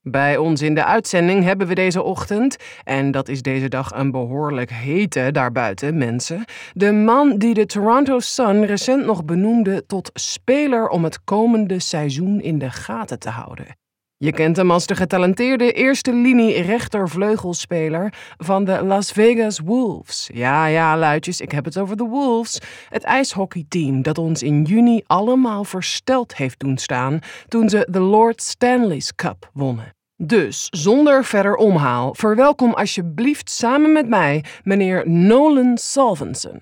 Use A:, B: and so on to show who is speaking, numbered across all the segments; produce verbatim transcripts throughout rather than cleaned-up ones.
A: Bij ons in de uitzending hebben we deze ochtend, en dat is deze dag een behoorlijk hete daarbuiten, mensen, de man die de Toronto Sun recent nog benoemde tot speler om het komende seizoen in de gaten te houden. Je kent hem als de getalenteerde eerste linie rechtervleugelspeler van de Las Vegas Wolves. Ja, ja, luidjes, ik heb het over de Wolves. Het ijshockeyteam dat ons in juni allemaal versteld heeft doen staan toen ze de Lord Stanley's Cup wonnen. Dus, zonder verder omhaal, verwelkom alsjeblieft samen met mij meneer Nolan Solvenson.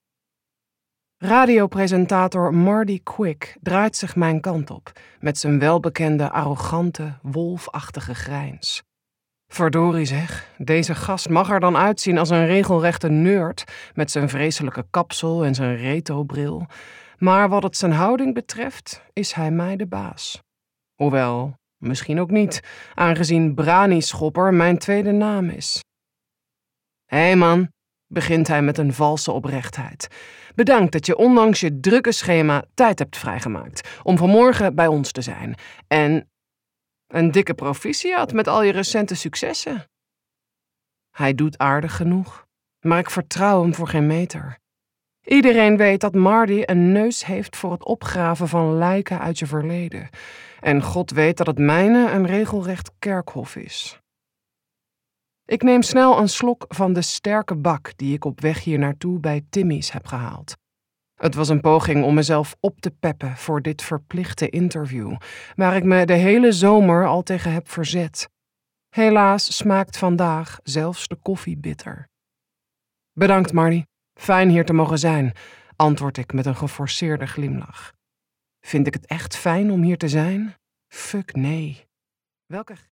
A: Radiopresentator Marty Quick draait zich mijn kant op, met zijn welbekende, arrogante, wolfachtige grijns. Verdorie zeg, deze gast mag er dan uitzien als een regelrechte nerd, met zijn vreselijke kapsel en zijn reto-bril. Maar wat het zijn houding betreft, is hij mij de baas. Hoewel, misschien ook niet, aangezien Brani-schopper mijn tweede naam is. Hé hey man, begint hij met een valse oprechtheid. Bedankt dat je ondanks je drukke schema tijd hebt vrijgemaakt om vanmorgen bij ons te zijn. En een dikke proficiat met al je recente successen. Hij doet aardig genoeg, maar ik vertrouw hem voor geen meter. Iedereen weet dat Marty een neus heeft voor het opgraven van lijken uit je verleden. En God weet dat het mijne een regelrecht kerkhof is. Ik neem snel een slok van de sterke bak die ik op weg hier naartoe bij Timmy's heb gehaald. Het was een poging om mezelf op te peppen voor dit verplichte interview, waar ik me de hele zomer al tegen heb verzet. Helaas smaakt vandaag zelfs de koffie bitter. Bedankt, Marty. Fijn hier te mogen zijn, antwoord ik met een geforceerde glimlach. Vind ik het echt fijn om hier te zijn? Fuck nee. Welke